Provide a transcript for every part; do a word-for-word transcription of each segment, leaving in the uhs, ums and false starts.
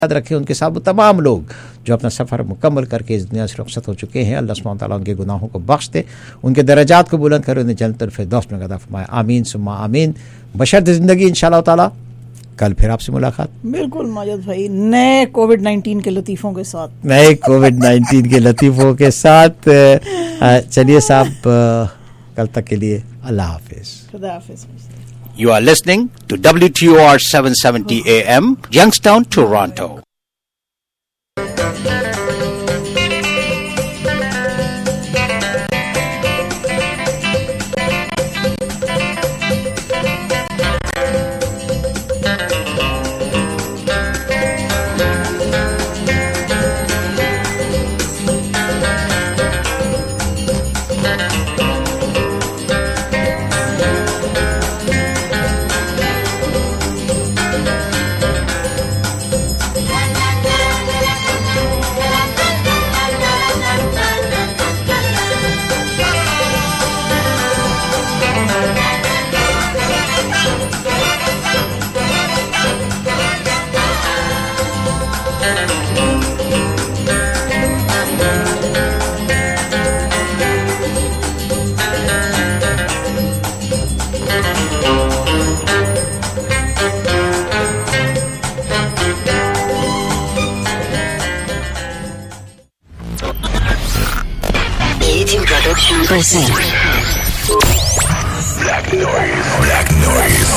याद रखें उनके साथ वो तमाम लोग जो अपना सफ़र मुकम्मल करके इस दुनिया से रुखसत हो चुके हैं। अल्लाह सुब्हानहू तआला उनके गुनाहों को बख्श दे, उनके दर्जात को बुलंद करे, उन्हें जन्नतुल फिरदौस में गदा फरमाए। आमीन सुम्मा आमीन। बशर्ते ज़िंदगी इंशाअल्लाह ताला कल फिर आपसे मुलाकात। बिल्कुल माजिद भाई, नए कोविड नाइन्टीन के लतीफ़ों के साथ नए कोविड नाइन्टीन के लतीफ़ों के साथ। चलिए साहब, कल तक के लिए अल्लाह हाफिज़। खुदा हाफिज़। You are listening to W T O R seven seventy A M, Youngstown, Toronto. Black noise, black noise.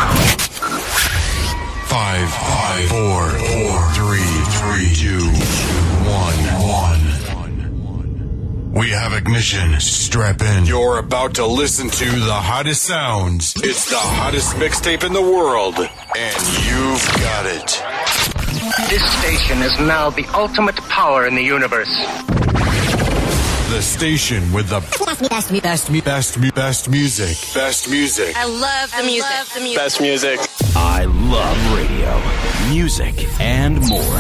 Five, five, four, four, three, three, two, one, one. We have ignition. Strap in. You're about to listen to the hottest sounds. It's the hottest mixtape in the world, and you've got it. This station is now the ultimate power in the universe. The station with the best, best, best, best, best music. Best music. I love the music. I love the music. Best music. I love radio, music, and more.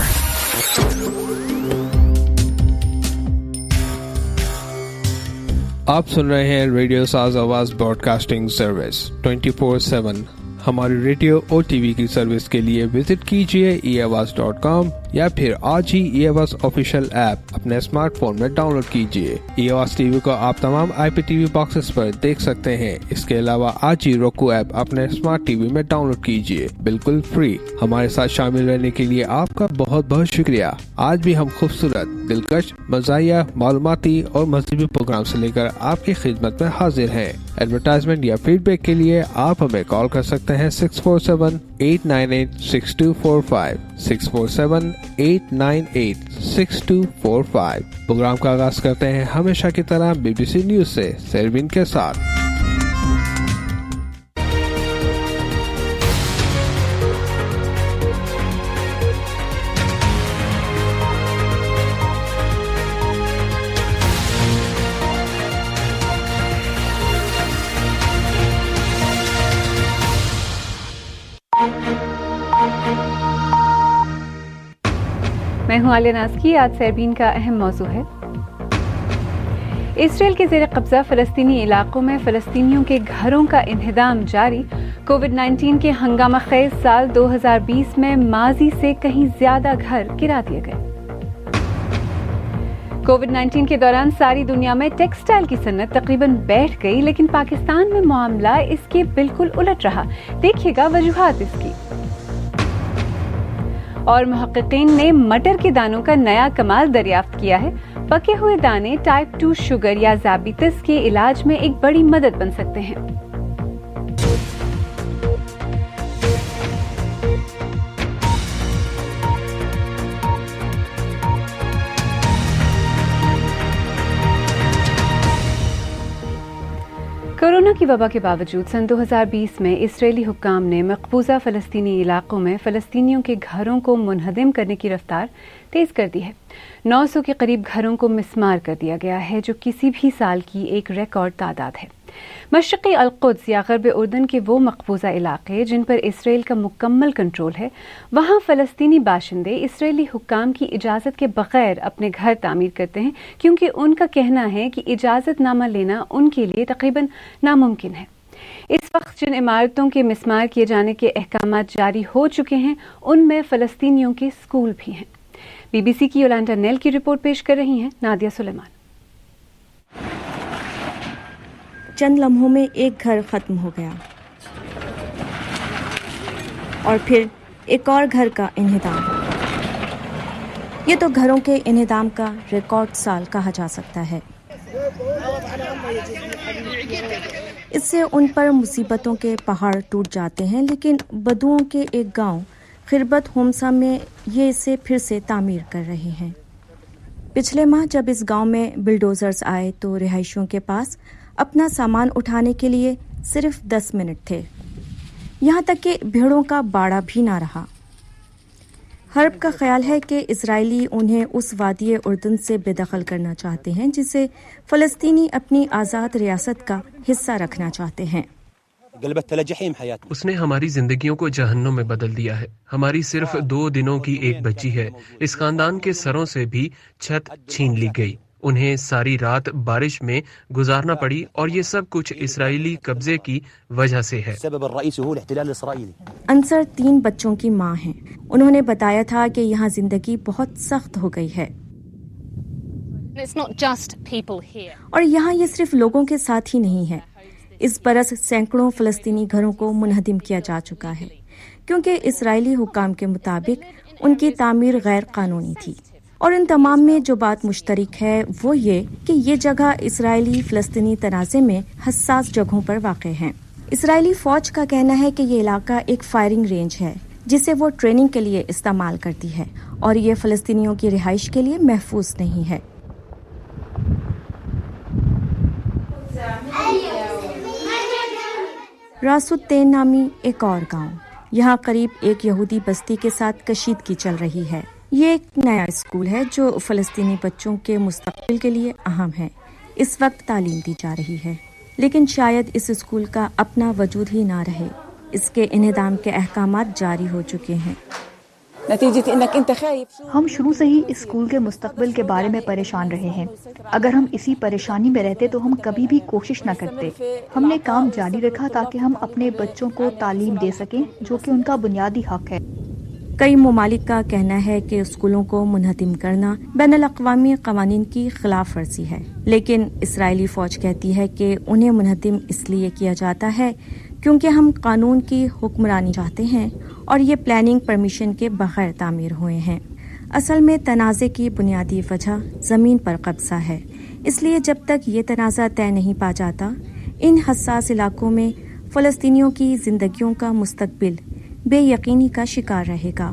आप सुन रहे हैं radio Saaz Awaz broadcasting service twenty four seven. हमारी radio और TV की service के लिए visit कीजिए E आवाज डॉट कॉम या फिर आज ही ई आवाज ऑफिशियल ऐप अपने स्मार्टफोन में डाउनलोड कीजिए। ई आवाज टीवी को आप तमाम आईपीटीवी बॉक्सेस पर देख सकते हैं। इसके अलावा आज ही roku ऐप अपने स्मार्ट टीवी में डाउनलोड कीजिए, बिल्कुल फ्री। हमारे साथ शामिल रहने के लिए आपका बहुत बहुत शुक्रिया। आज भी हम खूबसूरत, दिलकश, मज़ाहिया, मालूमाती और मज़हबी प्रोग्राम से लेकर आपकी खिदमत में हाजिर हैं। एडवर्टाइजमेंट या फीडबैक के लिए आप हमें कॉल कर सकते हैं six four seven eight nine eight six two four five six four seven eight nine eight six two four five. Programme का आगाज करते हैं हमेशा की तरह बीबीसी न्यूज से सरवीन के साथ। मैं हूं आलिया नाज़की। आज सरबीन का अहम मौजू है इसराइल के ज़ेर कब्जा फ़लस्तीनी इलाकों में फ़लस्तीनियों के घरों का इन्हिदाम जारी। कोविड नाइन्टीन के हंगामा खेज साल दो हज़ार बीस में माजी से कहीं ज्यादा घर गिरा दिए गए। कोविड नाइन्टीन के दौरान सारी दुनिया में टेक्सटाइल की सन्नत तकरीबन बैठ गई, लेकिन पाकिस्तान में मामला इसके बिल्कुल उलट रहा। देखिएगा वजूहात इसकी। और मुहक्किकीन ने मटर के दानों का नया कमाल दरियाफ्त किया है। पके हुए दाने टाइप टू शुगर या ज़ाबितिस के इलाज में एक बड़ी मदद बन सकते हैं। कोरोना की वबा के बावजूद सन दो हज़ार बीस में इसराइली हुक्काम ने मकबूजा फ़लस्तीनी इलाकों में फ़लस्तीनियों के घरों को मुनहदिम करने की रफ्तार तेज़ कर दी है। नौ सौ के करीब घरों को मिस्मार कर दिया गया है, जो किसी भी साल की एक रिकॉर्ड तादाद है। मशरक़ी अल-कुद्स या ग़र्ब उर्दन के वो मकबूजा इलाके जिन पर इसराइल का मुकम्मल कंट्रोल है, वहाँ फ़लस्तीनी बाशिंदे इसराइली हुक्काम की इजाज़त के बग़ैर अपने घर तामीर करते हैं, क्योंकि उनका कहना है कि इजाज़तनामा लेना उनके लिए तकरीबन नामुमकिन है। इस वक्त जिन इमारतों के मिसमार किए जाने के अहकाम जारी हो चुके हैं उनमें फ़लस्तीनियों के स्कूल भी हैं। बीबीसी की योलांडा नेल की रिपोर्ट पेश कर रही हैं नादिया सुलेमान। चंद लम्हों में एक घर खत्म हो गया और फिर एक और घर का इन्हिदाम। ये तो घरों के इन्हिदाम का रिकॉर्ड साल कहा जा सकता है। इससे उन पर मुसीबतों के पहाड़ टूट जाते हैं, लेकिन बदुओं के एक गांव खिरबत होमसा में ये इसे फिर से तामीर कर रहे हैं। पिछले माह जब इस गांव में बिल्डोजर्स आए तो रिहायशियों के पास अपना सामान उठाने के लिए सिर्फ दस मिनट थे। यहाँ तक कि भेड़ों का बाड़ा भी ना रहा। हर्ब का ख्याल है कि इजरायली उन्हें उस वादी उर्दन से बेदखल करना चाहते हैं जिसे फ़लस्तीनी अपनी आज़ाद रियासत का हिस्सा रखना चाहते हैं। उसने हमारी जिंदगियों को जहन्नुम में बदल दिया है। हमारी सिर्फ दो दिनों की एक बच्ची है। इस खानदान के सरों से भी छत छीन ली गई। उन्हें सारी रात बारिश में गुजारना पड़ी और ये सब कुछ इसराइली कब्जे की वजह से है। अंसर तीन बच्चों की मां हैं। उन्होंने बताया था कि यहाँ जिंदगी बहुत सख्त हो गई है और यहाँ ये सिर्फ लोगों के साथ ही नहीं है। इस बरस सैकड़ों फ़लस्तीनी घरों को मुनहदिम किया जा चुका है क्योंकि इसराइली हुकाम के मुताबिक उनकी तामीर गैर कानूनी थी। और इन तमाम में जो बात मुश्तरक है वो ये कि ये जगह इसराइली फ़लस्तीनी तनाज़े में हसास जगहों पर वाक़ है। इसराइली फ़ौज का कहना है कि ये इलाका एक फायरिंग रेंज है जिसे वो ट्रेनिंग के लिए इस्तेमाल करती है और ये फ़लस्तीनियों की रिहाइश के लिए महफूज नहीं है। रासुत्तेन नामी एक और गांव, यहाँ करीब एक यहूदी बस्ती के साथ कशीदगी चल रही है। ये एक नया स्कूल है जो फ़लस्तीनी बच्चों के मुस्तक़बिल के लिए अहम है। इस वक्त तालीम दी जा रही है, लेकिन शायद इस स्कूल का अपना वजूद ही ना रहे। इसके इन्हिदाम के अहकामात जारी हो चुके हैं। हम शुरू से ही इस स्कूल के मुस्तकबिल के बारे में परेशान रहे हैं। अगर हम इसी परेशानी में रहते तो हम कभी भी कोशिश न करते। हमने काम जारी रखा ताकि हम अपने बच्चों को तालीम दे सकें जो कि उनका बुनियादी हक है। कई ममालिक का कहना है कि स्कूलों को मुनहदिम करना बैनुल अक़वामी क़वानीन की खिलाफ वर्जी है, लेकिन इसराइली फ़ौज कहती है कि उन्हें मुनहदिम इसलिए किया जाता है क्योंकि हम कानून की हुक्मरानी चाहते हैं और ये प्लानिंग परमिशन के बगैर तामीर हुए हैं। असल में तनाज़े की बुनियादी वजह ज़मीन पर कब्जा है, इसलिए जब तक ये तनाज़ा तय नहीं पा जाता इन हसास इलाकों में फ़लस्तीनियों की जिंदगियों का मुस्तकबिल बेयकीनी का शिकार रहेगा।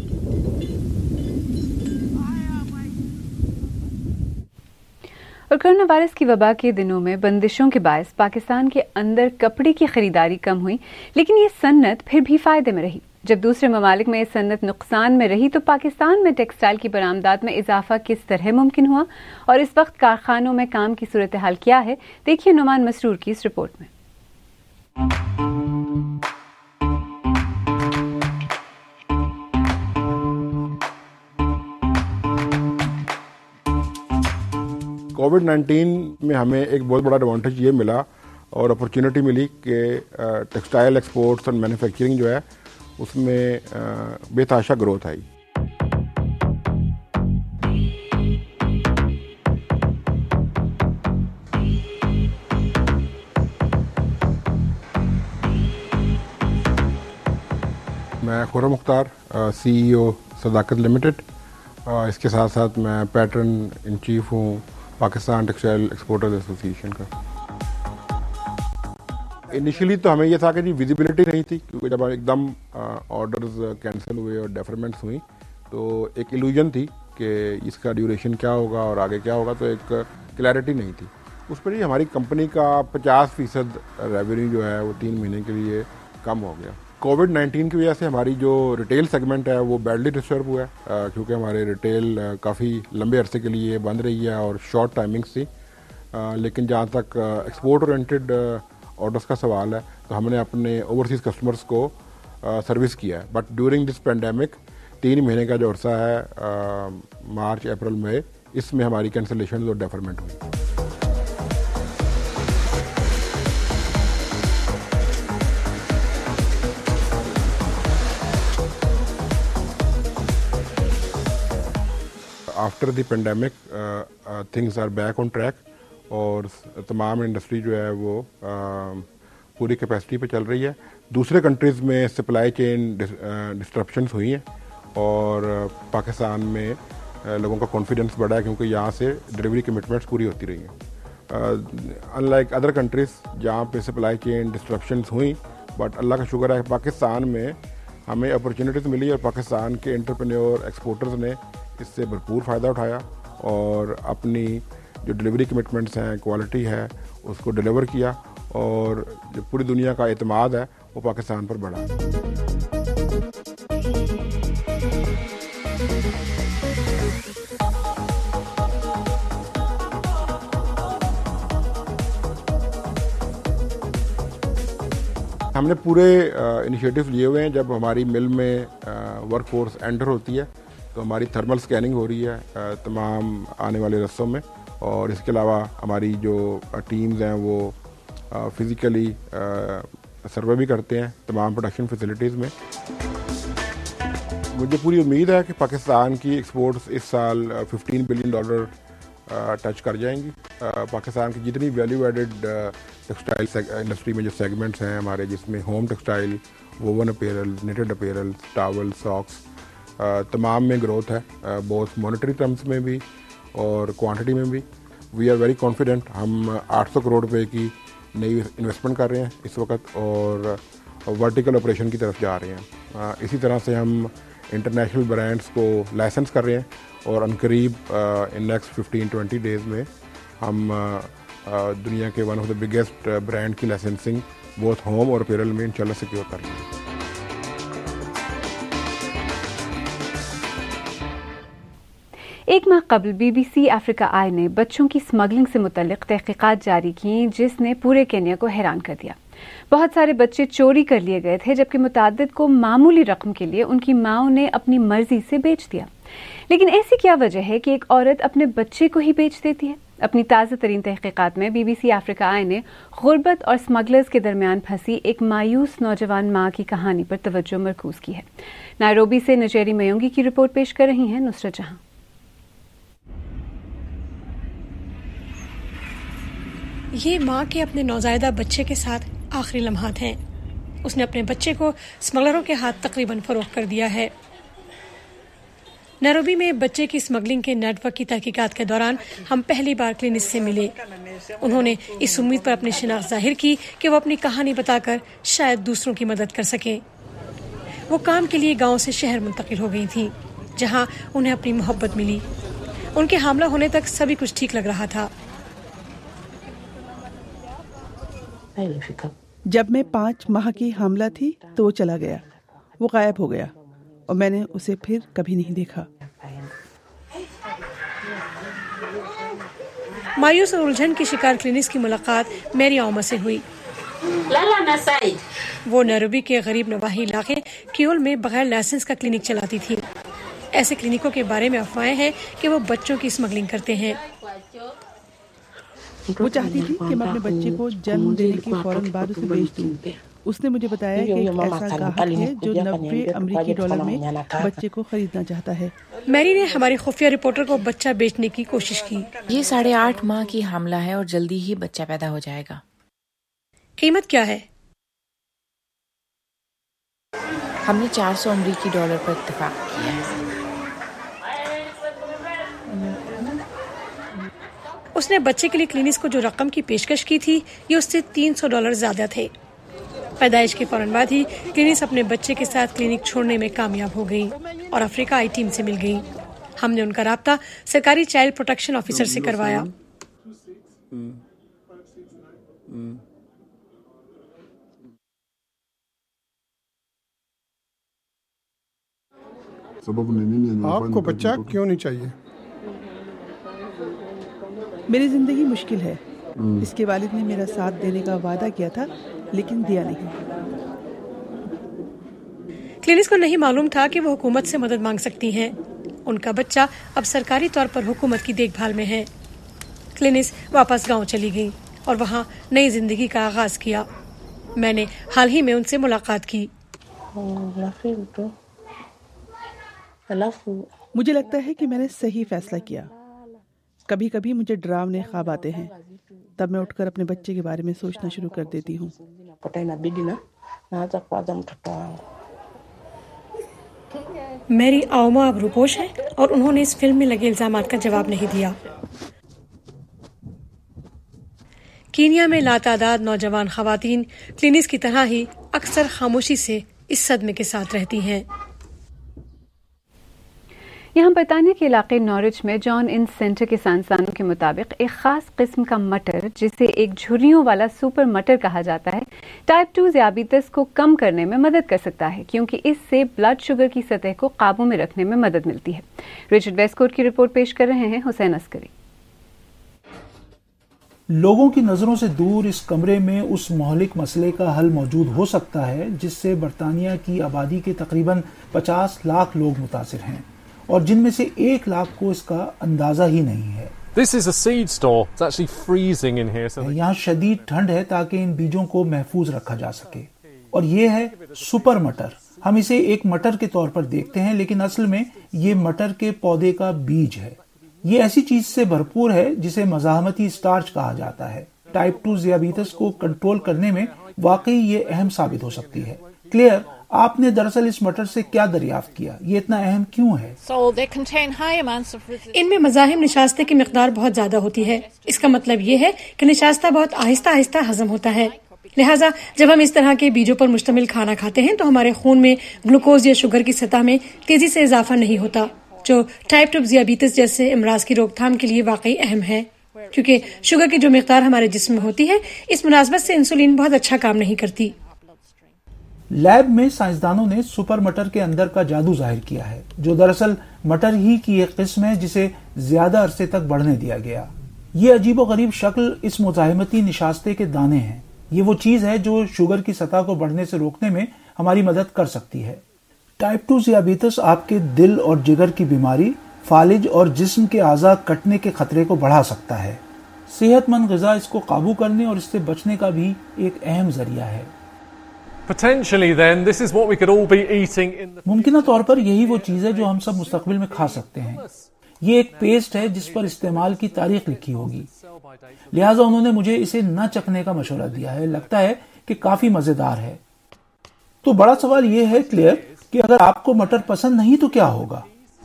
और कोरोना वायरस की वबा के दिनों में बंदिशों के बायस पाकिस्तान के अंदर कपड़े की खरीदारी कम हुई, लेकिन ये सन्नत फिर भी फायदे में रही। जब दूसरे ममालिक में ये सन्नत नुकसान में रही तो पाकिस्तान में टेक्सटाइल की बरामदात में इजाफा किस तरह मुमकिन हुआ और इस वक्त कारखानों में काम की सूरत हाल क्या है, देखिए नुमान मसरूर की इस रिपोर्ट में। कोविड नाइन्टीन में हमें एक बहुत बड़ा एडवांटेज ये मिला और अपॉर्चुनिटी मिली कि टेक्सटाइल एक्सपोर्ट्स और मैन्युफैक्चरिंग जो है उसमें बेतहाशा ग्रोथ आई। मैं खुर्रम मुख्तार, सीईओ सदाकत लिमिटेड, इसके साथ साथ मैं पैटर्न इन चीफ हूँ पाकिस्तान टेक्सटाइल एक्सपोर्टर्स एसोसिएशन का। इनिशियली तो हमें यह था कि जी विजिबिलिटी नहीं थी, क्योंकि जब एकदम ऑर्डर्स कैंसिल हुए और डेफरमेंट्स हुई तो एक इल्यूजन थी कि इसका ड्यूरेशन क्या होगा और आगे क्या होगा, तो एक क्लैरिटी नहीं थी। उस पर ही हमारी कंपनी का पचास फीसद रेवेन्यू जो है वो तीन महीने के लिए कम हो गया। कोविड नाइन्टीन की वजह से हमारी जो रिटेल सेगमेंट है वो बैडली डिस्टर्ब हुआ है, क्योंकि हमारे रिटेल काफ़ी लंबे अरसे के लिए बंद रही है और शॉर्ट टाइमिंग्स थी। लेकिन जहाँ तक एक्सपोर्ट ओरिएंटेड ऑर्डर्स का सवाल है तो हमने अपने ओवरसीज़ कस्टमर्स को सर्विस किया है। बट ड्यूरिंग दिस पेंडेमिक तीन महीने का जो अरसा है आ, मार्च अप्रैल मई, इसमें हमारी कैंसिलेशन और डेफरमेंट हुई। After the pandemic things are back on track और तमाम इंडस्ट्री जो है वो uh, पूरी कैपेसिटी पे चल रही है। दूसरे कंट्रीज़ में सप्लाई चेन डिस्ट्रप्शंस हुई हैं और पाकिस्तान में लोगों का कॉन्फिडेंस बढ़ा है क्योंकि यहाँ से डिलीवरी कमिटमेंट्स पूरी होती रही हैं। अनलाइक अदर कंट्रीज़ जहाँ पे सप्लाई चेन डिस्ट्रप्शंस हुई, बट अल्लाह का शुक्र है पाकिस्तान में हमें अपॉर्चुनिटीज़ मिली और पाकिस्तान के एंटरप्रेन्योर एक्सपोर्टर्स ने इससे भरपूर फ़ायदा उठाया और अपनी जो डिलीवरी कमिटमेंट्स हैं, क्वालिटी है, उसको डिलीवर किया और जो पूरी दुनिया का एतमाद है वो पाकिस्तान पर बढ़ा। हमने पूरे इनिशिएटिव लिए हुए हैं। जब हमारी मिल में वर्क फोर्स एंटर होती है तो हमारी थर्मल स्कैनिंग हो रही है आ, तमाम आने वाले रस्तों में और इसके अलावा हमारी जो टीम्स हैं वो फिज़िकली सर्वे भी करते हैं तमाम प्रोडक्शन फैसिलिटीज़ में। मुझे पूरी उम्मीद है कि पाकिस्तान की एक्सपोर्ट्स इस साल पंद्रह बिलियन डॉलर टच कर जाएंगी। पाकिस्तान की जितनी वैल्यू एडेड टेक्सटाइल इंडस्ट्री में जो सेगमेंट्स हैं हमारे, जिसमें home textile, woven apparel, knitted apparel, towel, socks, तमाम में ग्रोथ है, बोथ मॉनेटरी टर्म्स में भी और क्वांटिटी में भी। We are very confident. हम आठ सौ करोड़ रुपए की नई इन्वेस्टमेंट कर रहे हैं इस वक्त और वर्टिकल ऑपरेशन की तरफ जा रहे हैं। इसी तरह से हम इंटरनेशनल ब्रांड्स को लाइसेंस कर रहे हैं और अनकरीब in next fifteen twenty days में हम uh, दुनिया के one of the biggest brand की लाइसेंसिंग बोथ होम और अपैरल में इंशाल्लाह सिक्योर कर लेंगे। एक माह कबल बीबीसी अफ्रीका आई ने बच्चों की स्मगलिंग से मुतल्लिक तहकीकात जारी की जिसने पूरे केन्या को हैरान कर दिया। बहुत सारे बच्चे चोरी कर लिए गए थे जबकि मुतादिद को मामूली रकम के लिए उनकी माओं ने अपनी मर्जी से बेच दिया। लेकिन ऐसी क्या वजह है कि एक औरत अपने बच्चे को ही बेच देती है? अपनी ताज़ा तरीन तहकीकात में बीबीसी अफ्रीका आई ने गुर्बत और स्मगलर्स के दरमियान फंसी एक मायूस नौजवान माँ की कहानी पर तवज्जो मरकूज की है। नायरोबी से नजेरी मयोंगी की रिपोर्ट पेश कर रही हैं नुसरत जहां। ये माँ के अपने नौजायदा बच्चे के साथ आखिरी लम्हात हैं। उसने अपने बच्चे को स्मगलरों के हाथ तकरीबन फरोख्त कर दिया है। नैरोबी में बच्चे की स्मगलिंग के नेटवर्क की तहकीकात के दौरान हम पहली बार क्लिनिक से मिले। उन्होंने इस उम्मीद पर अपनी शिनाख्त जाहिर की कि वो अपनी कहानी बताकर शायद दूसरों की मदद कर सके। वो काम के लिए गांव से शहर मुंतकिल हो गई थी जहां उन्हें अपनी मोहब्बत मिली। उनके हामला होने तक सभी कुछ ठीक लग रहा था। जब मैं पाँच माह की हामला थी तो वो चला गया, वो गायब हो गया और मैंने उसे फिर कभी नहीं देखा। मायूस और उलझन की शिकार क्लिनिक की मुलाकात मेरी ओमा से हुई। वो नैरोबी के गरीब नवाही इलाके कियोल में बगैर लाइसेंस का क्लिनिक चलाती थी। ऐसे क्लिनिकों के बारे में अफवाहें हैं कि वो बच्चों की स्मगलिंग करते हैं। वो चाहती थी कि मैं अपने बच्चे को जन्म देने के फौरन बाद उसे बेच दूं। उसने मुझे बताया कि एक ऐसा ग्राहक है जो नब्बे अमेरिकी डॉलर में बच्चे को खरीदना चाहता है। मैरी ने हमारी खुफिया रिपोर्टर को बच्चा बेचने की कोशिश की। ये साढ़े आठ माह की हामला है और जल्दी ही बच्चा पैदा हो जाएगा। कीमत क्या है? हमने चार सौ अमेरिकी डॉलर पर इत्तेफाक किया है। उसने बच्चे के लिए क्लिनिक को जो रकम की पेशकश की थी ये उससे तीन सौ डॉलर ज्यादा थे। पैदाइश के फौरन बाद ही क्लिनिक अपने बच्चे के साथ क्लिनिक छोड़ने में कामयाब हो गई और अफ्रीका आई टीम से मिल गई। हमने उनका राब्ता सरकारी चाइल्ड प्रोटेक्शन ऑफिसर से करवाया। आपको बच्चा क्यों नहीं चाहिए? मेरी जिंदगी मुश्किल है। इसके वालिद ने मेरा साथ देने का वादा किया था लेकिन दिया नहीं। क्लिनिक को नहीं मालूम था कि वो हुकूमत से मदद मांग सकती हैं। उनका बच्चा अब सरकारी तौर पर हुकूमत की देखभाल में है। क्लिनिक वापस गांव चली गई और वहां नई जिंदगी का आगाज किया। मैंने हाल ही में उनसे मुलाकात की। मुझे लगता है कि मैंने सही फैसला किया। कभी कभी मुझे डरावने ख्वाब आते हैं, तब मैं उठकर अपने बच्चे के बारे में सोचना शुरू कर देती हूँ। मेरी आओमा अब रूपोश है और उन्होंने इस फिल्म में लगे इल्जामात का जवाब नहीं दिया। कीनिया में लातादाद नौजवान खवातीन क्लिनिस की तरह ही अक्सर खामोशी से इस सदमे के साथ रहती हैं। यहाँ बरतानिया के इलाके नॉरिच में जॉन इन सेंटर के साइंसदानों के मुताबिक एक खास किस्म का मटर, जिसे एक झुर्रियों वाला सुपर मटर कहा जाता है, टाइप टू ज़ियाबीतस को कम करने में मदद कर सकता है, क्योंकि इससे ब्लड शुगर की सतह को काबू में रखने में मदद मिलती है। रिचर्ड वेस्टकोट की रिपोर्ट पेश कर रहे हैं हुसैन अस्करी। लोगों की नजरों से दूर इस कमरे में उस मौलिक मसले का हल मौजूद हो सकता है जिससे बरतानिया की आबादी के तकरीबन पचास लाख लोग मुतासिर हैं और जिनमें से एक लाख को इसका अंदाजा ही नहीं है। This is a seed store. It's actually freezing in here. So यहाँ शदीद ठंड है ताकि इन बीजों को महफूज रखा जा सके। और ये है सुपर मटर। हम इसे एक मटर के तौर पर देखते हैं, लेकिन असल में ये मटर के पौधे का बीज है। ये ऐसी चीज से भरपूर है जिसे मज़ाहमती स्टार्च कहा जाता है। टाइप टू ज़ियाबीतस को कंट्रोल करने में वाकई ये अहम साबित हो सकती है। क्लियर, आपने दरअसल इस मटर से क्या दरियाफ्त किया? ये इतना अहम क्यों है? इनमें मज़ाहिम निशास्ते की मिकदार बहुत ज्यादा होती है। इसका मतलब ये है कि निशास्ता बहुत आहिस्ता आहिस्ता हजम होता है। लिहाजा जब हम इस तरह के बीजों पर मुश्तमिल खाना खाते हैं तो हमारे खून में ग्लूकोज या शुगर की सतह में तेजी से इजाफा नहीं होता, जो टाइप टू ज़ियाबीतस जैसे इमराज की रोकथाम के लिए वाकई अहम है। क्योंकि शुगर की जो मिकदार हमारे जिस्म में होती है, इस मुनासबत से इंसुलिन बहुत अच्छा काम नहीं करती। लैब में साइंसदानों ने सुपर मटर के अंदर का जादू जाहिर किया है, जो दरअसल मटर ही की एक किस्म है जिसे ज्यादा अरसे तक बढ़ने दिया गया। ये अजीबोगरीब शक्ल इस मुजाहिमती निशास्ते के दाने हैं। ये वो चीज है जो शुगर की सतह को बढ़ने से रोकने में हमारी मदद कर सकती है। टाइप टू ज़ियाबीतस आपके दिल और जिगर की बीमारी, फालिज और जिस्म के आज़ा कटने के खतरे को बढ़ा सकता है। सेहतमंद ग़िज़ा इसको काबू करने और इससे बचने का भी एक अहम जरिया है। Potentially then this is what we could all be eating in the मुमकिन तौर पर यही वो चीज है जो हम सब मुस्तकबिल में खा सकते हैं। ये एक पेस्ट है जिस पर इस्तेमाल की तारीख लिखी होगी, लिहाजा उन्होंने मुझे इसे न चखने का मशवरा दिया है। लगता है कि काफी मजेदार है। तो बड़ा सवाल ये है क्लियर कि अगर आपको मटर पसंद नहीं तो क्या होगा?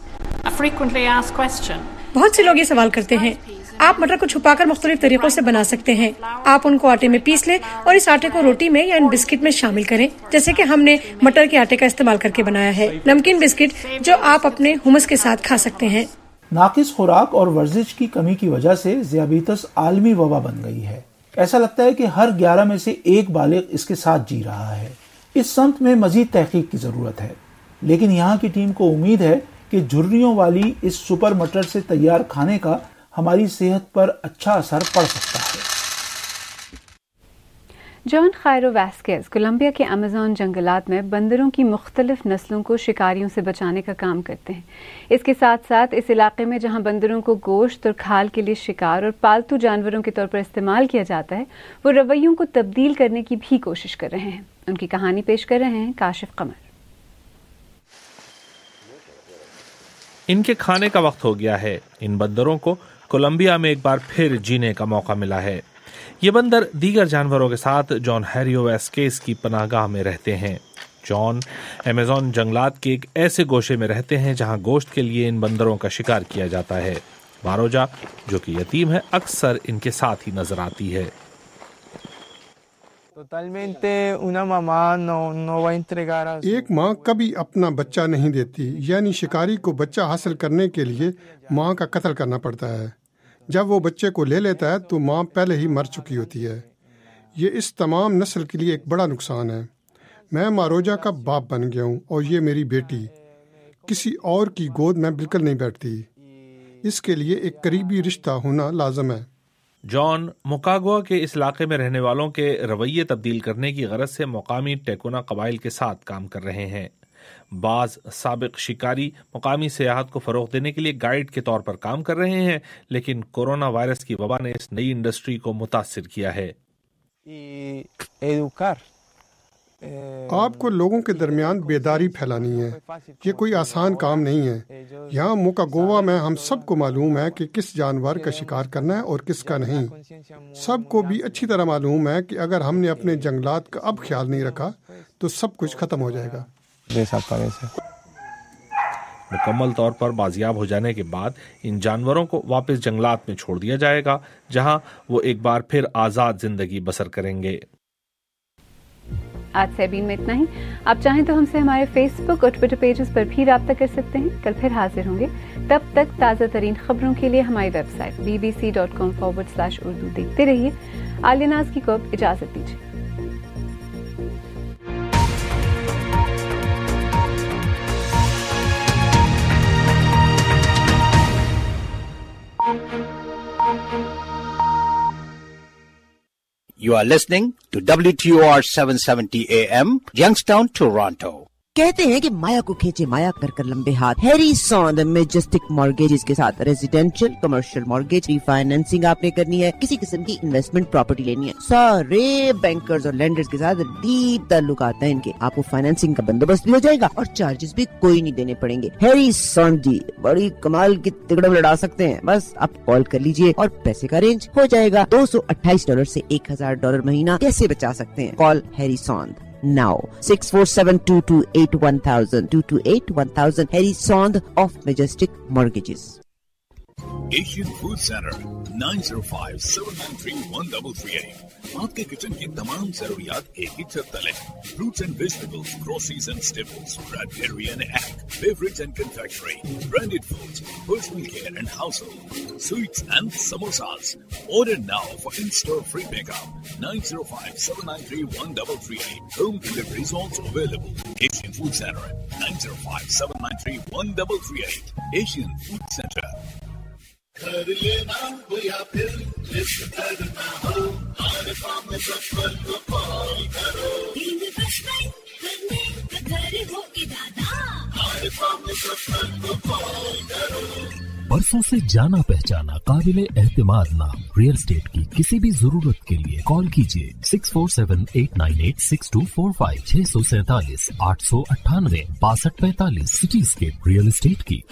बहुत से लोग ये सवाल करते हैं। आप मटर को छुपाकर मुख्तलिफ तरीकों से बना सकते हैं। आप उनको आटे में पीस लें और इस आटे को रोटी में या इन बिस्किट में शामिल करें, जैसे कि हमने मटर के आटे का इस्तेमाल करके बनाया है। नमकीन बिस्किट जो आप अपने हुमस के साथ खा सकते हैं। नाकिस खुराक और वर्जिश की कमी की वजह से ज़ियाबीतस आलमी वबा बन गई है। ऐसा लगता है कि हर ग्यारह में से एक बालिग इसके साथ जी रहा है। इस सम्त में मजीद तहकीक की जरूरत है, लेकिन यहाँ की टीम को उम्मीद है कि झुर्रियों वाली इस सुपर मटर से तैयार खाने का हमारी सेहत पर अच्छा असर पड़ सकता है। जॉन खायरो वास्केज कोलंबिया के अमेज़न जंगलात में बंदरों की मुख्तलिफ नस्लों को शिकारियों से बचाने का काम करते हैं। इसके साथ साथ इस इलाके में जहां बंदरों को गोश्त और खाल के लिए शिकार और पालतू जानवरों के तौर पर इस्तेमाल किया जाता है, वो रवैयों को तब्दील करने की भी कोशिश कर रहे हैं। उनकी कहानी पेश कर रहे हैं काशिफ कमर। इनके खाने का वक्त हो गया है। इन बंदरों को कोलंबिया में एक बार फिर जीने का मौका मिला है। ये बंदर दीगर जानवरों के साथ जॉन हैरियो वास्केज की पनाहगाह में रहते हैं। जॉन अमेज़न जंगलात के एक ऐसे गोशे में रहते हैं जहां गोश्त के लिए इन बंदरों का शिकार किया जाता है। मारोजा, जो कि यतीम है, अक्सर इनके साथ ही नजर आती है। एक माँ कभी अपना बच्चा नहीं देती, यानी शिकारी को बच्चा हासिल करने के लिए माँ का कत्ल करना पड़ता है। जब वो बच्चे को ले लेता है तो माँ पहले ही मर चुकी होती है। ये इस तमाम नस्ल के लिए एक बड़ा नुकसान है। मैं मारोजा का बाप बन गया हूँ और ये मेरी बेटी। किसी और की गोद में बिल्कुल नहीं बैठती। इसके लिए एक करीबी रिश्ता होना लाजम है। जॉन मोकागुआ के इस इलाके में रहने वालों के रवैये तब्दील करने की गरज से मकामी टेकोना कबाइल के साथ काम कर रहे हैं। बाज साबिक शिकारी मकामी सियाहत को फरोग देने के लिए गाइड के तौर पर काम कर रहे हैं, लेकिन कोरोना वायरस की वबा ने इस नई इंडस्ट्री को मुतासिर किया है। आपको लोगों के दरमियान बेदारी फैलानी है। ये कोई आसान काम नहीं है। यहाँ मोका गोवा में हम सबको मालूम है कि किस जानवर का शिकार करना है और किसका नहीं। सबको भी अच्छी तरह मालूम है कि अगर हमने अपने जंगलात का अब ख्याल नहीं रखा तो सब कुछ खत्म हो जाएगा। मुकम्मल तौर पर बाजियाब हो जाने के बाद इन जानवरों को वापस जंगलात में छोड़ दिया जाएगा, जहां वो एक बार फिर आज़ाद जिंदगी बसर करेंगे। आज से अभी में इतना ही। आप चाहें तो हमसे हमारे फेसबुक और ट्विटर पेजेस पर भी राब्ता कर सकते हैं। कल फिर हाजिर होंगे। तब तक ताज़ा तरीन खबरों के लिए हमारी website B B C dot com forward slash Urdu देखते रहिए। आलिया नाज की को इजाजत दीजिए। You are listening to W T O R seven seventy A M, Youngstown, Toronto. कहते हैं कि माया को खींचे माया कर कर लंबे हाथ। हैरी सॉन्द मेजेस्टिक मॉर्गेजेस के साथ रेजिडेंशियल कमर्शियल मॉर्गेज रिफाइनेंसिंग आपने करनी है, किसी किस्म की इन्वेस्टमेंट प्रॉपर्टी लेनी है, सारे बैंकर्स और लेंडर्स के साथ डीप ताल्लुकात हैं इनके। आपको फाइनेंसिंग का बंदोबस्त भी हो जाएगा और चार्जेस भी कोई नहीं देने पड़ेंगे। हैरी सॉन्द जी बड़ी कमाल की तिकड़म लड़ा सकते हैं। बस आप कॉल कर लीजिए और पैसे का अरेंज हो जाएगा। दो सौ अट्ठाईस डॉलर से एक हजार डॉलर महीना कैसे बचा सकते हैं? Call Harry Sond now six four seven two two eight one thousand two two eight one thousand Harry Sond of Majestic Mortgages. Asian Food Center nine zero five seven nine three one three three eight. आपके kitchen की तमाम जरूरियात एक ही छत तले। Fruits and vegetables, groceries and staples, bread, dairy and egg, beverage and confectionery, branded foods, personal care and household, sweets and samosas. Order now for in-store free pickup. nine zero five seven nine three one three three eight. Home delivery is also available. Asian Food Center nine zero five seven nine three one three three eight. Asian Food Center. घर लेना हो या फिर list करना हो, हमारे सामने प्रश्न को कॉल करो। तीन प्रश्न करने का घर हो कि दादा, हमारे सामने प्रश्न को कॉल करो। बरसों से जाना पहचाना काबिले एहतिमाद नाम रियल एस्टेट की किसी भी जरूरत के लिए कॉल कीजिए six four seven eight nine eight six two four five छह सौ सैतालीस आठ सौ अट्ठानवे बासठ पैंतालीस सिटीस्केप रियल एस्टेट की।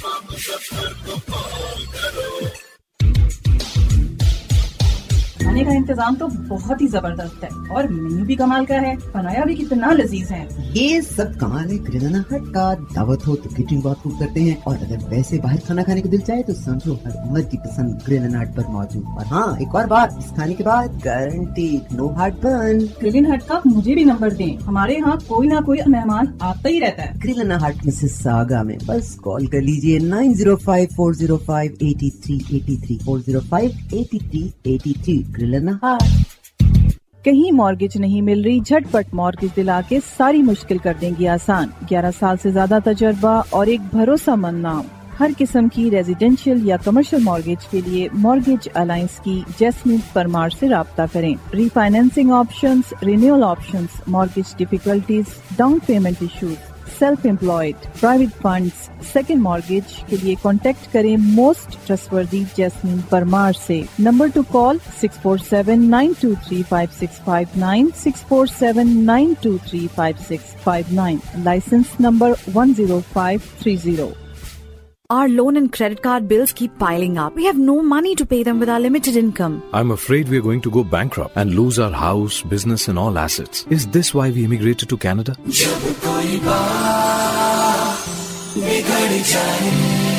खाने का इंतजाम तो बहुत ही जबरदस्त है और मेन्यू भी कमाल का है, बनाया भी कितना लजीज है। ये सब कमाल है ग्रिलाना हट का। दावत हो तो किचन बहुत खूब करते हैं और अगर वैसे बाहर खाना खाने को दिल चाहे तो समझो हर उम्र की पसंद ग्रिलाना हट पर मौजूद। और हाँ, एक और बात, इस खाने के बाद guarantee no heartburn. Grillana Hut का मुझे भी नंबर दें, हमारे यहाँ कोई ना कोई मेहमान आता ही रहता है। ग्रिलाना हट मिसिसागा में बस कॉल कर लीजिए nine zero five four zero five eighty three eighty three four zero five eighty three eighty three. कहीं मॉर्गेज नहीं मिल रही, झटपट मॉर्गेज दिला के सारी मुश्किल कर देंगी आसान। ग्यारह साल से ज्यादा तजर्बा और एक भरोसामंद नाम। हर किस्म की रेजिडेंशियल या कमर्शियल मॉर्गेज के लिए मॉर्गेज अलायंस की जैस्मीन परमार से राब्ता करें। Refinancing options, renewal options, mortgage difficulties, down payment issues, self employed, private funds, second mortgage के लिए कॉन्टेक्ट करें मोस्ट ट्रस्टवर्दी जैस्मीन परमार से। Number to call six four seven nine two three five six five nine six four seven nine two three five six five nine. Licence number one zero five three zero. Our loan and credit card bills keep piling up. We have no money to pay them with our limited income. I'm afraid we're going to go bankrupt and lose our house, business and all assets. Is this why we immigrated to Canada? जब कोई बात बिगड़ जाए,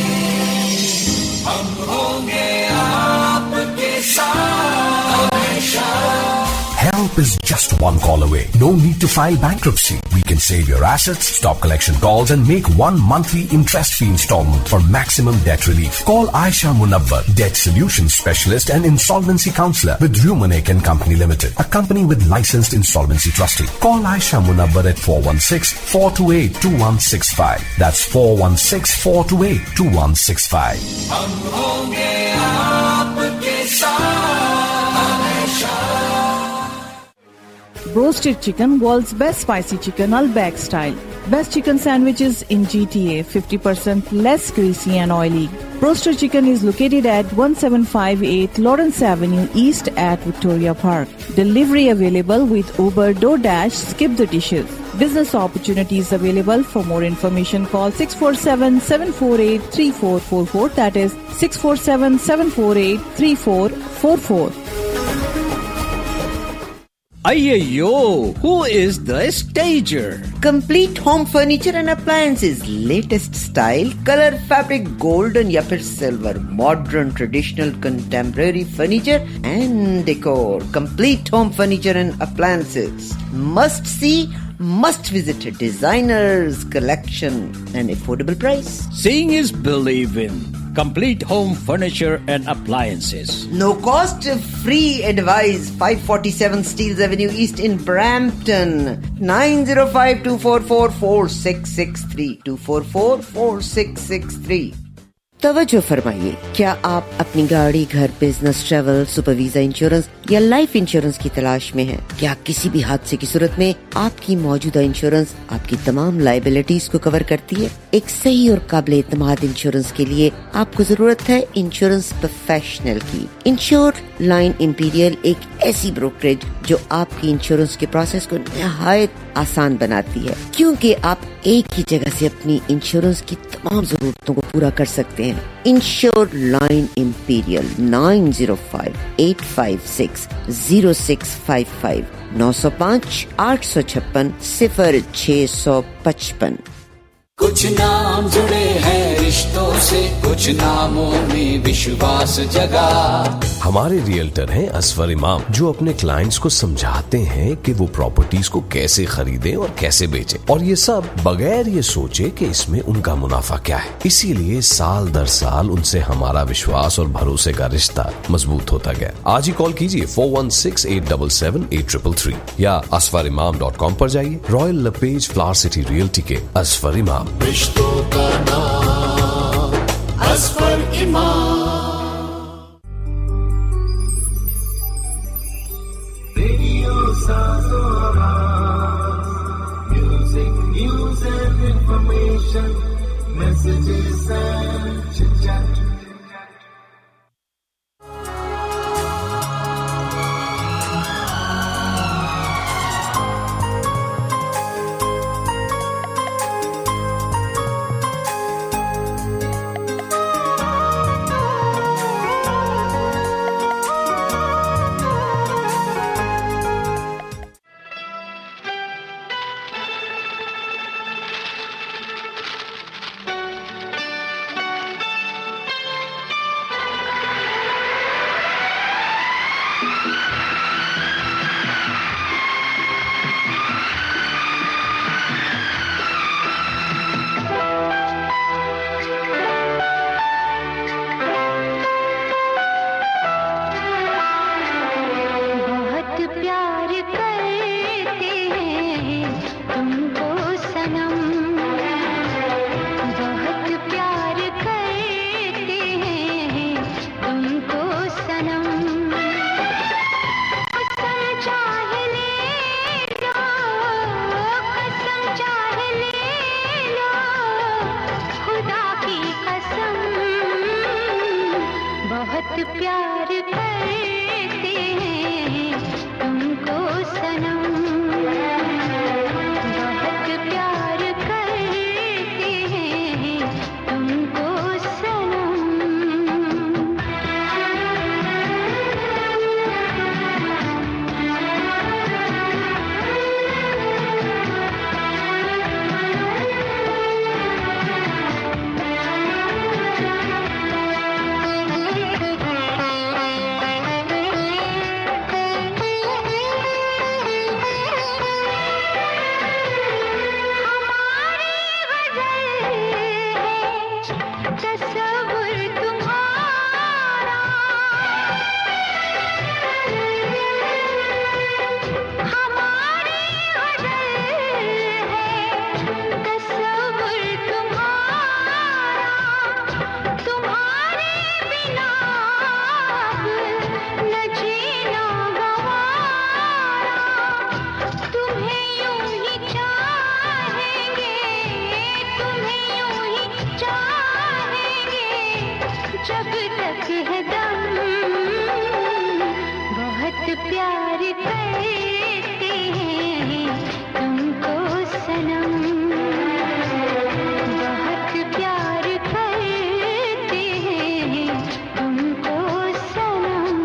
हम होंगे आपके साथ हमेशा। Help is just one call away. No need to file bankruptcy. We can save your assets, stop collection calls, and make one monthly interest-free installment for maximum debt relief. Call Aisha Munawwar, Debt Solutions Specialist and Insolvency Counselor with Rumanek and Company Limited, a company with licensed insolvency trustee. Call Aisha Munawwar at four one six, four two eight, two one six five. That's four one six, four two eight, two one six five. हम होंगे आपके साथ हमेशा। Roasted chicken, world's best spicy chicken, Al-Bag style. Best chicken sandwiches in G T A, fifty percent less greasy and oily. Broster Chicken is located at one seven five eight Lawrence Avenue East at Victoria Park. Delivery available with Uber, DoorDash, Skip the Dishes. Business opportunities available. For more information, call six four seven, seven four eight, three four four four. That is six four seven, seven four eight, three four four four. Ayyo, who is the stager? Complete Home Furniture and Appliances. Latest style, color, fabric, golden या फिर silver, modern, traditional, contemporary furniture and decor. Complete Home Furniture and Appliances. Must see, must visit. Designers collection and affordable price. Seeing is believing. Complete Home Furniture and Appliances. No cost, free advice. five forty-seven Steeles Avenue East in Brampton. nine zero five, two four four, four six six three. two four four, four six six three. तवज्जो फरमाइए, क्या आप अपनी गाड़ी, घर, business, travel, super visa insurance या life insurance की तलाश में हैं? क्या किसी भी हादसे की सूरत में आपकी मौजूदा इंश्योरेंस आपकी तमाम लायबिलिटीज को कवर करती है? एक सही और काबिल एतमाद इंश्योरेंस के लिए आपको जरूरत है इंश्योरेंस प्रोफेशनल की। इंश्योर लाइन इंपीरियल एक ऐसी ब्रोकरेज जो आपकी इंश्योरेंस के प्रोसेस को निहायत आसान बनाती है, क्योंकि आप एक ही जगह से अपनी इंश्योरेंस की तमाम जरूरतों को पूरा कर सकते हैं। Insure Line Imperial nine zero five, eight five six, zero six five five, नौ सौ पाँच, आठ सौ छप्पन, सिफर छह सौ पचपन। कुछ नाम जुड़े हैं रिश्तों से, कुछ नामों में विश्वास जगा। हमारे रियल्टर हैं असफर इमाम, जो अपने क्लाइंट्स को समझाते हैं कि वो प्रॉपर्टीज को कैसे खरीदें और कैसे बेचें, और ये सब बगैर ये सोचे कि इसमें उनका मुनाफा क्या है। इसीलिए साल दर साल उनसे हमारा विश्वास और भरोसे का रिश्ता मजबूत होता गया। आज ही कॉल कीजिए four one six eight seven seven eight triple three या असफर इमाम डॉट कॉम पर जाइए। Royal LePage Flower City Realty के असफर इमाम। रिश्तों का नाम Asfar Imam. Radio Sasora, music news and information, messages and chit-chat. जब तक है दम बहुत प्यार करते हैं तुमको सनम, बहुत प्यार करते हैं तुमको सनम।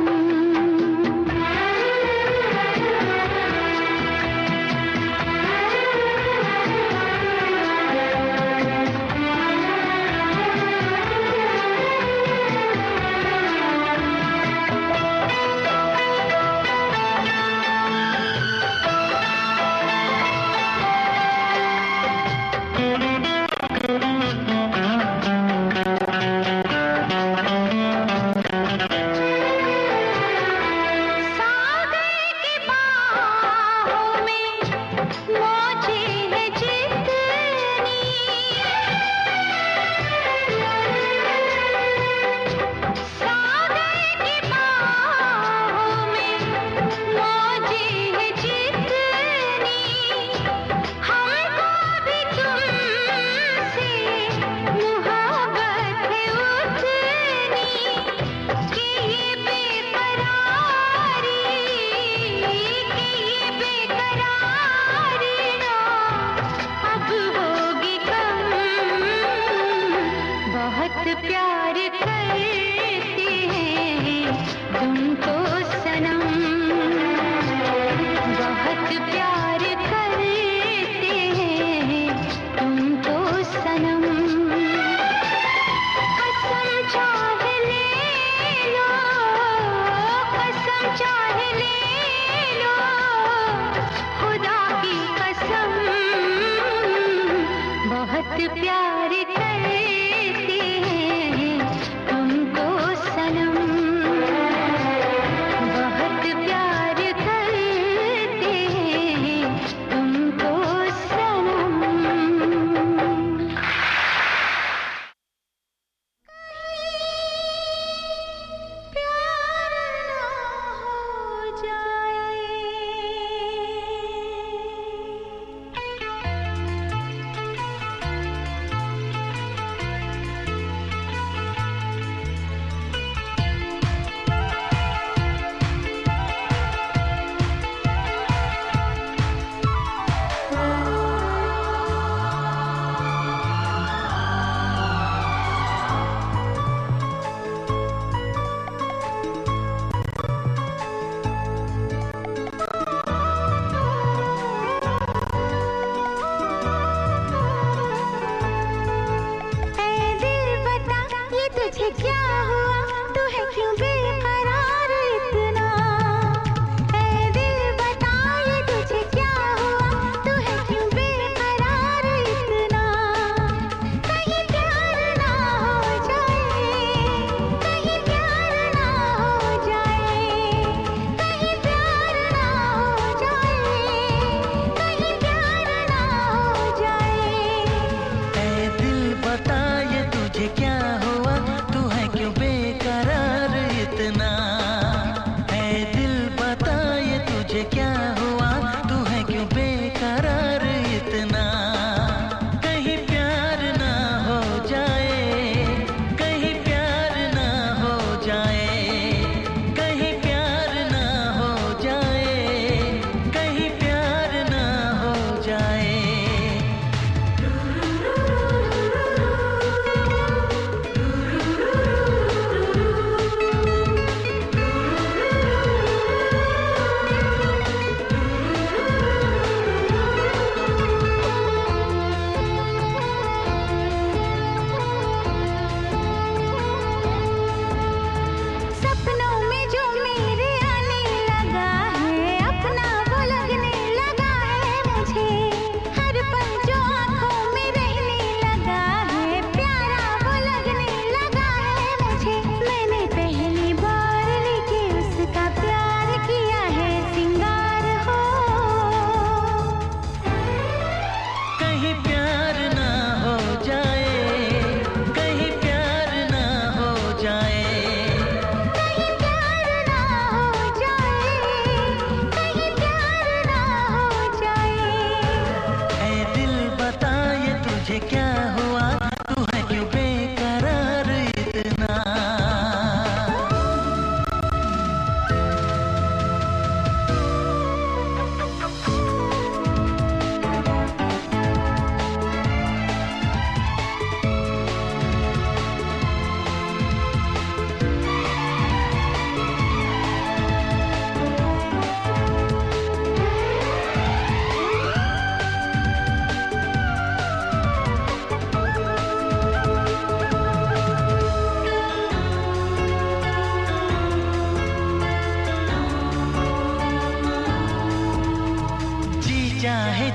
बता ये तुझे क्या हुआ, तू है क्यों बे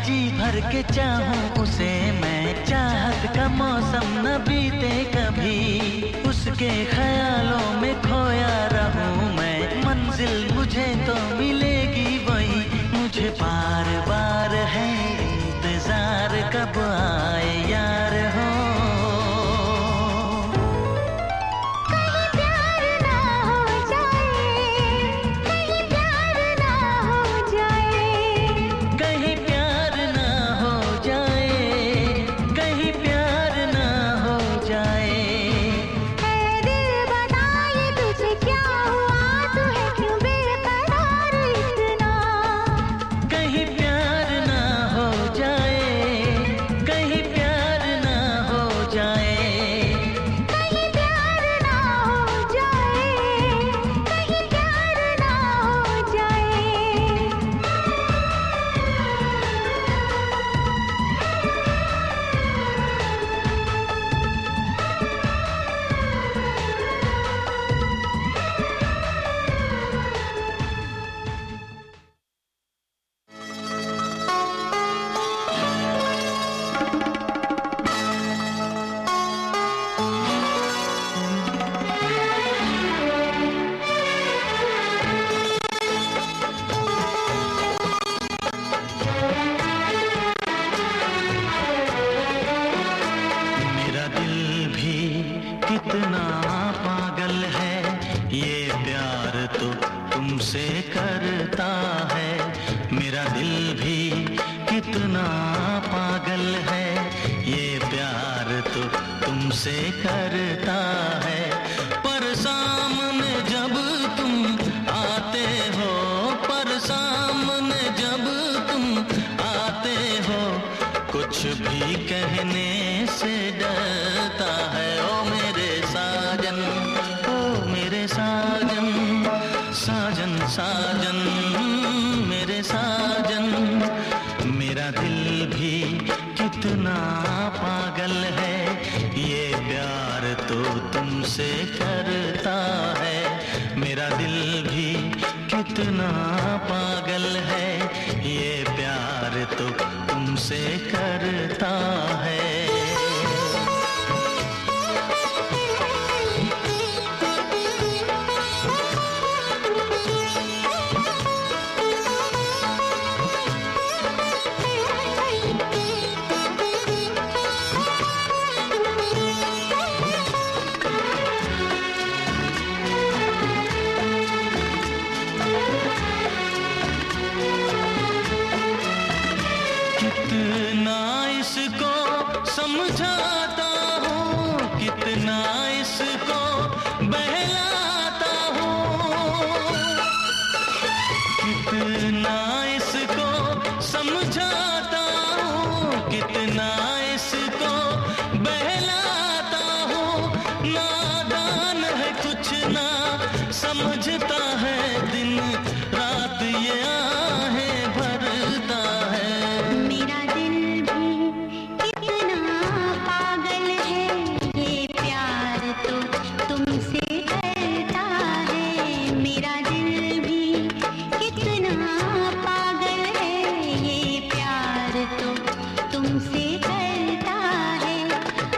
जी भर के चाहूं उसे मैं, चाहत का मौसम न बीते कभी, उसके ख्यालों में खोया रहूं मैं, मंजिल मुझे तो मिलेगी वही, मुझे बार बार है इंतजार कब आए यार हो।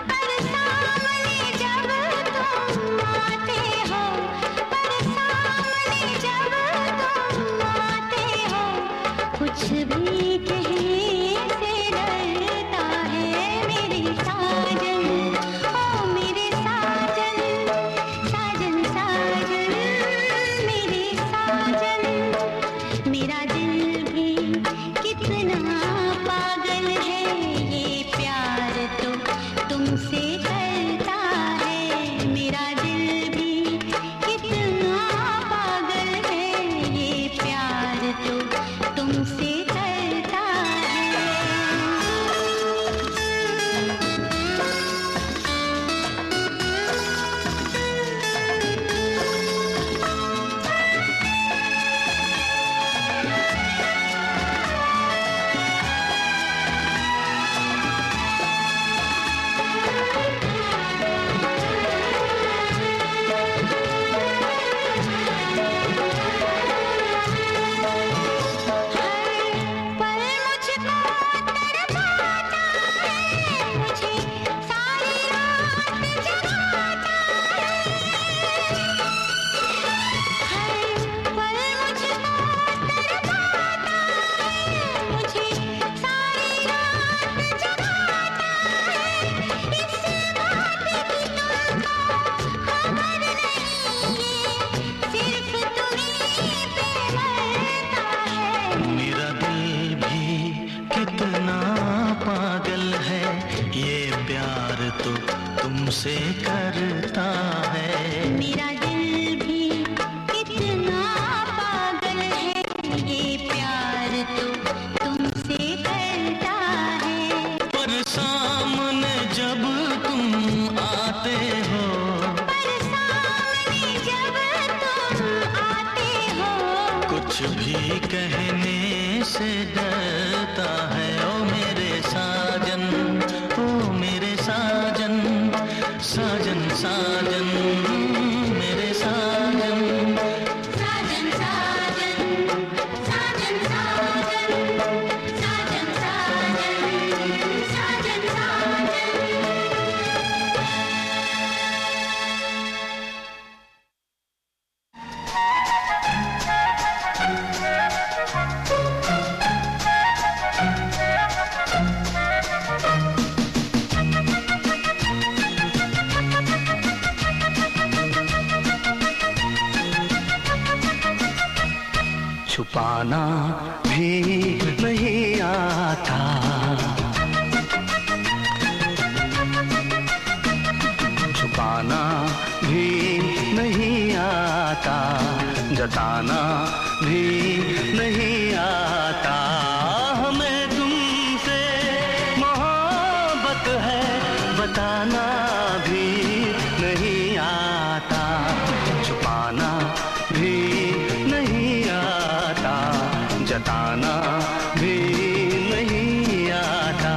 सामने जब तुम आते हो, पर सामने तुमसे करता है। मेरा दिल भी कितना पागल है, ये प्यार तो तुमसे करता है। पर सामने जब तुम आते हो, पर सामने जब तुम आते हो, कुछ भी कहने से डरता है। ओ मेरे साजन, ओ मेरे साजन, साजन साजन मेरे साजन, साजन साजन साजन साजन साजन साजन साजन साजन। छुपाना भी नहीं आता, छुपाना भी नहीं आता, जताना भी नहीं आता। हमें तुमसे मोहब्बत है, बताना भी नहीं आता, छुपाना भी नहीं आता, जताना भी नहीं आता।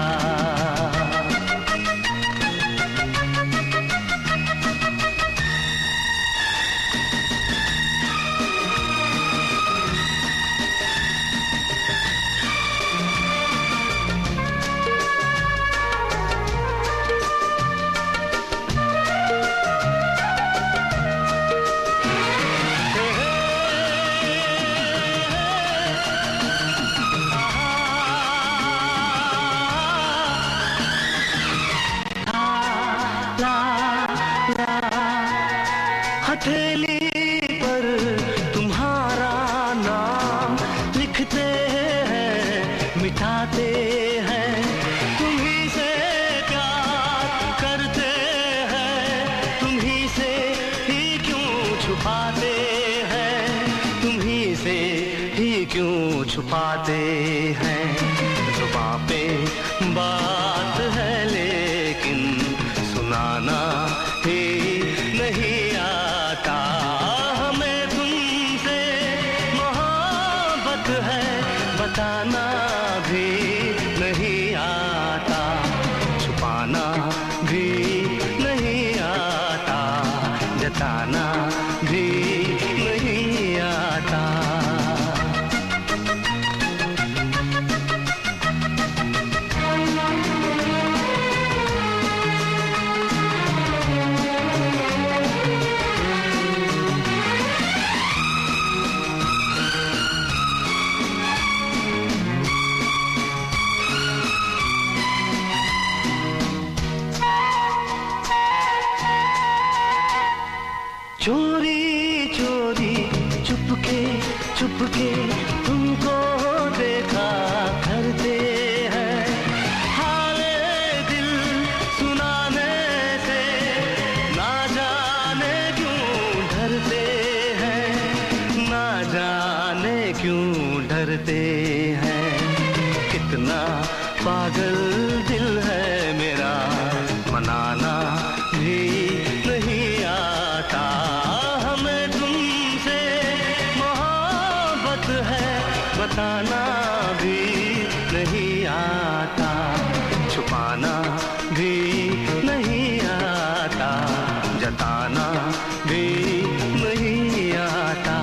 हथेली पर तुम्हारा नाम लिखते हैं, मिटाते हैं, तुम्ही से प्यार करते हैं, तुम्ही से ही क्यों छुपाते हैं, तुम्ही से ही क्यों छुपाते हैं। जुबां पे बात है लेकिन सुनाना ही नहीं आता। हमें तुमसे मोहब्बत है, बताना भी नहीं आता, छुपाना भी नहीं आता, जताना भी नहीं आता। चोरी चोरी चुपके चुपके तुमको देखा करते हैं, हाले दिल सुनाने से ना जाने क्यों डरते हैं, ना जाने क्यों डरते हैं। कितना पागल दिल है मेरा, मनाना भी नहीं आता। हमें तुमसे मोहब्बत है, बताना भी नहीं आता, छुपाना भी नहीं आता, जताना भी नहीं आता।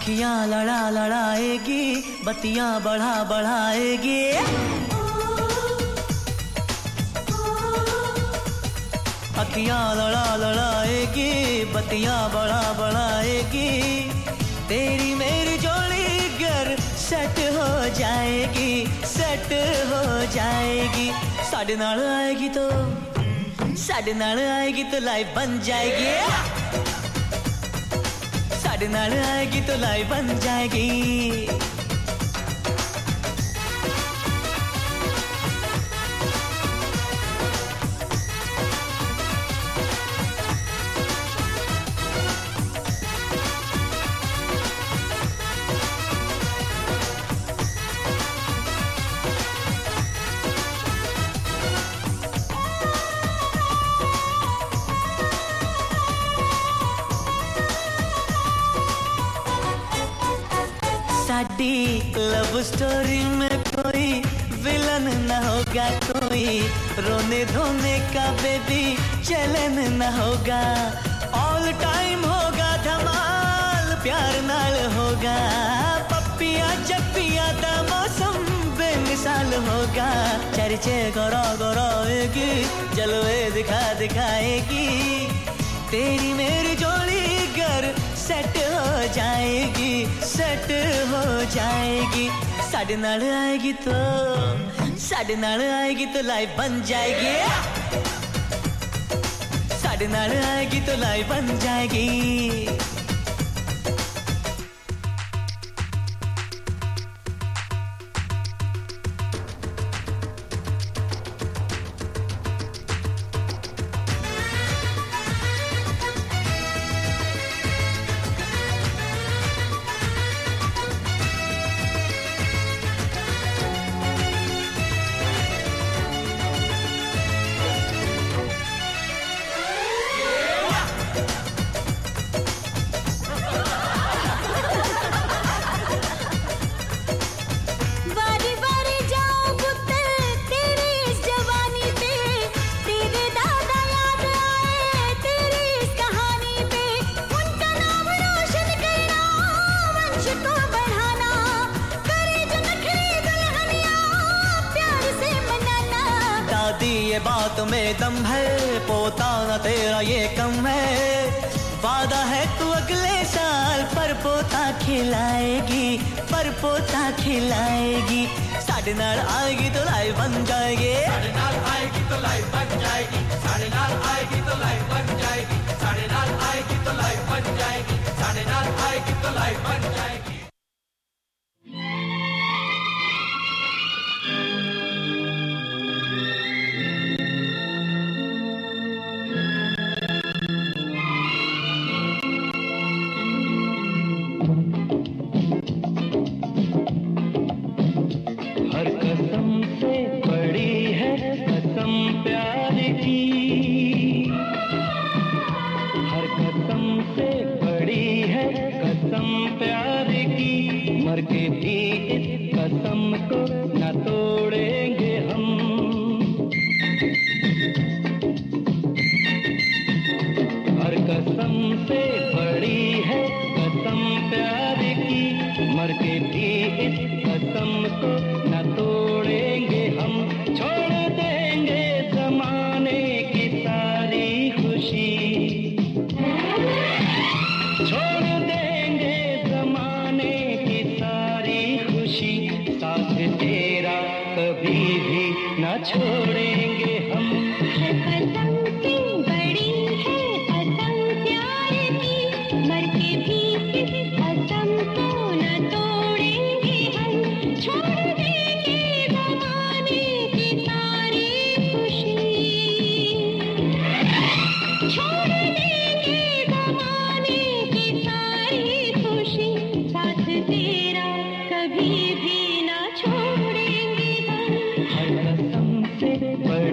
अखियां लड़ा लड़ाएगी, बत्तियां बढ़ा बढ़ाएगी। अखियां लड़ा लड़ाएगी, बत्तियां बढ़ा बढ़ाएगी। तेरी मेरी जोड़ी गर सेट हो जाएगी, सेट हो जाएगी। साढ़े नाल आएगी तो साढ़े नाल आएगी तो लाइफ बन जाएगी। साढ़े नाल आएगी तो लाइफ बन जाएगी। साडी लव स्टोरी में कोई विलन न होगा, कोई रोने धोने का बेबी चलन न होगा। ऑल टाइम होगा धमाल, प्यार नाल होगा। पप्पिया जप्पिया दा मौसम बेमिसाल होगा। चर्चे गौरा गौराएगी, जलवे दिखा दिखाएगी। तेरी मेरी जोड़ी गर सेट हो जाएगी, सेट हो जाएगी। साढ़े नाल आएगी तो साढ़े नाल आएगी तो लाइफ बन जाएगी। साढ़े नाल आएगी तो लाइफ बन जाएगी। ये बात में दम है, पोता ना तेरा ये कम है। वादा है तू अगले साल पर पोता खिलाएगी, पर पोता खिलाएगी। साढ़े नाल आएगी तो लाइफ बन जाएगी। साढ़े नाल आएगी तो लाइफ बन जाएगी। साढ़े नाल आएगी तो लाइफ बन जाएगी। साढ़े नाल आएगी तो लाइफ बन जाएगी। साढ़े नाल आएगी तो लाइफ बन जाएगी। बड़ी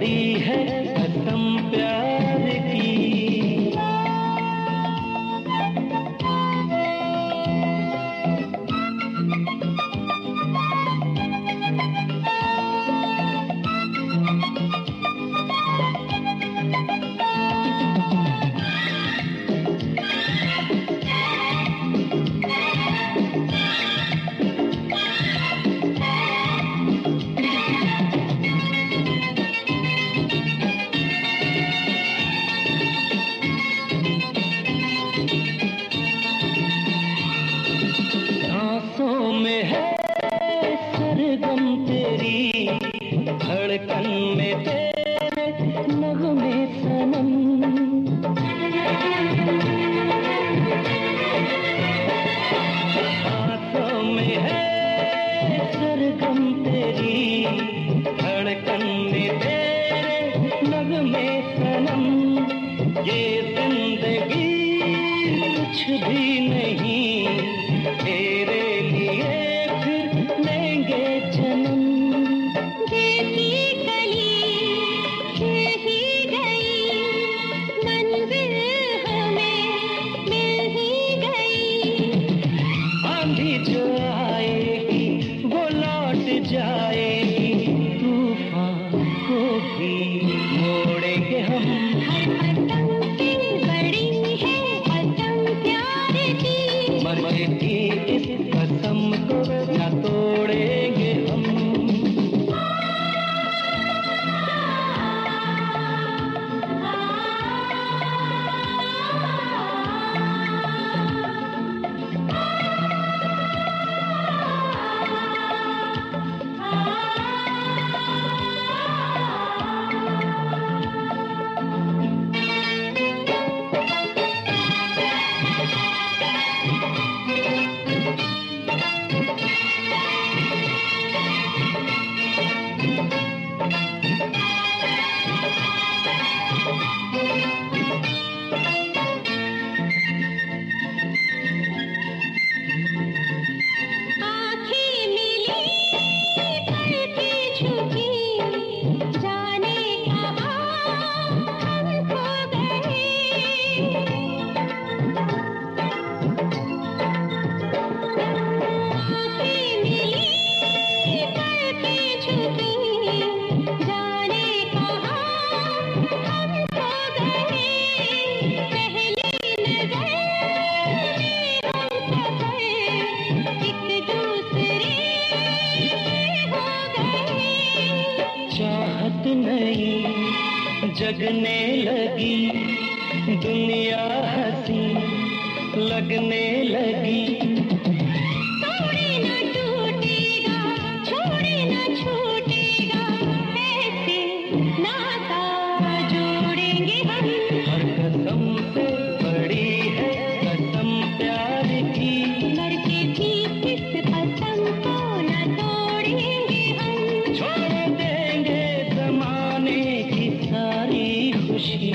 जगने लगी दुनिया हंसी लगने लगी तोड़े ना टूटेगा छोड़े ना छूटेगा ऐसे नाता जोड़ेंगे हम हर कसम से बड़ी है कसम प्यार की मरके भी इस कसम को न तोड़ेंगे हम छोड़ देंगे जमाने की सारी खुशी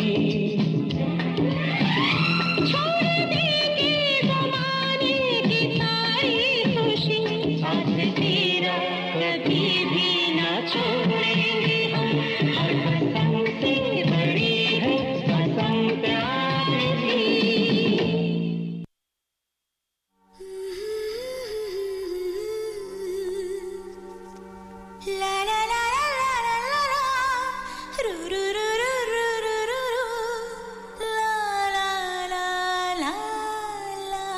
छोड़ देंगे ज़माने की सारी खुशी साथ तेरा कभी भी ना छोड़ेंगे हम हर कसम से बड़ी है कसम प्यार की ला ला ला ला ला ला ला रू रू रू रू रू रू रू रू ला ला ला ला ला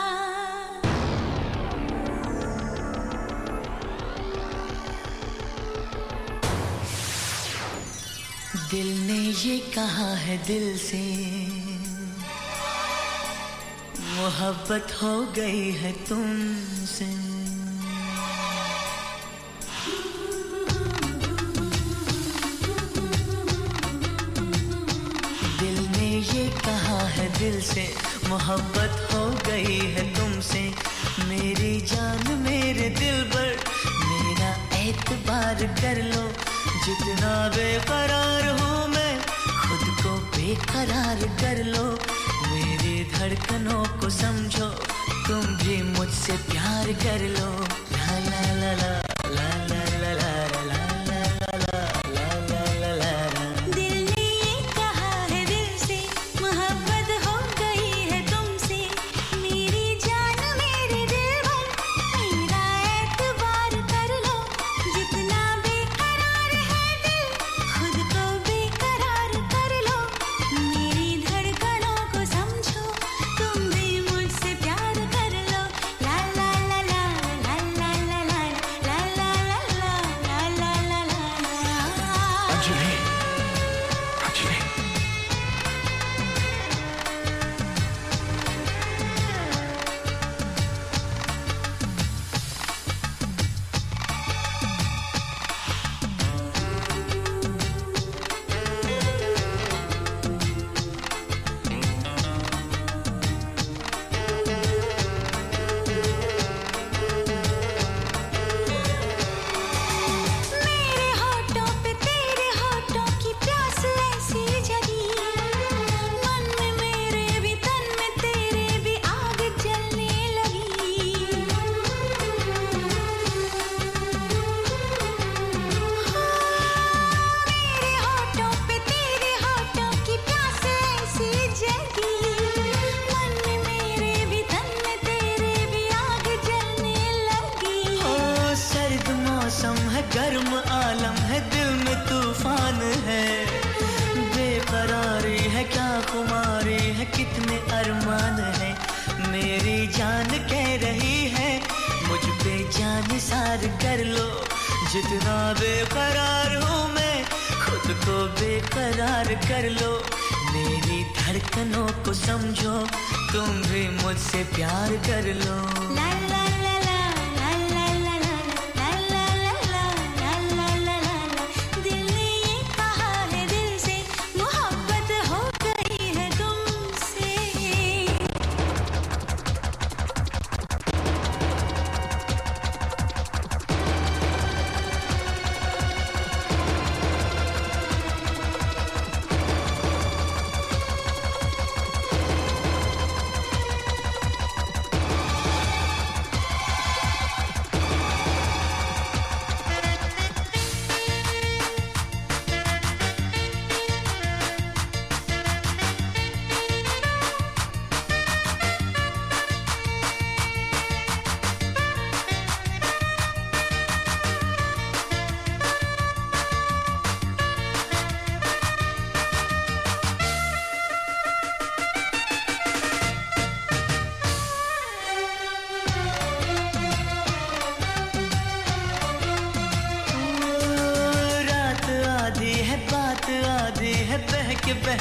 दिल ने ये कहा है दिल से मोहब्बत हो गई है तुमसे दिल ने ये कहा है दिल से मोहब्बत हो गई है तुमसे मेरी जान मेरे दिल पर मेरा एतबार कर लो जितना बेकरार हूँ मैं खुद को बेकरार कर लो मेरी धड़कनों को समझो तुम भी मुझसे प्यार कर लो ला ला ला ला ला ला ला ला ला ला ला ला ला दिल ने ये कहा है दिल से मोहब्बत हो गई है तुमसे मेरी जान मेरे दिल भर मेरा एतबार कर लो जितना बेकरार है दिल खुद को बेकरार कर लो मेरी धड़कनों को समझो तुम भी मुझसे प्यार कर लो ला ला ला ला ला ला ला ला ला ला ला ला ला ला ला अंजलि अंजलि मेरे होठों पे तेरे होठों की प्यास ऐसी जगी मन में मेरे भी तन में तेरे भी आग जलने लगी मेरे होठों पे तेरे होठों की प्यास ऐसी जगी मन में मेरे भी तन में तेरे भी आग जलने लगी ओ सर्द मौसम है गर्म आलम है दिल में तूफान है बेकरारी है क्या खुमारी है कितने अरमान है मेरी जान कह रही है मुझ पे जान सार कर लो जितना बेकरार हूँ मैं खुद को बेकरार कर लो मेरी धड़कनों को समझो तुम भी मुझसे प्यार कर लो ला ला ला ला ला ला ला ला ला ला ला ला ला ला ला दिल ने ये कहा है दिल से मोहब्बत हो गई है तुमसे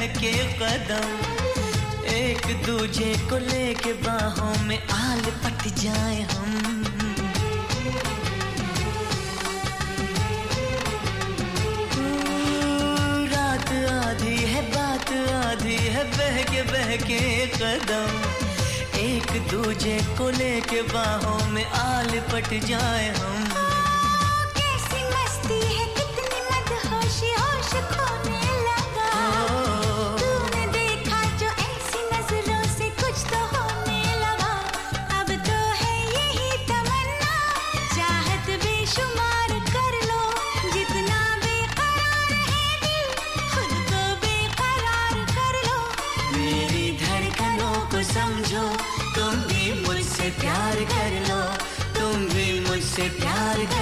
बहके कदम, एक दूजे को लेके बाहों में आल पट जाए हम। रात आधी है बात आधी है, बहके बहके कदम, एक दूजे को लेके बाहों में आल पट जाए हम। कैसी मस्ती है कितनी मदहोशी होश खोने लगा, तूने देखा जो ऐसी नजरों से कुछ तो होने लगा। अब तो है यही तमन्ना, चाहत बेशुमार कर लो, जितना बेकरार है दिल खुद को बेकरार कर लो। मेरी धड़कनों को समझो, तुम भी मुझसे प्यार कर लो, तुम भी मुझसे प्यार कर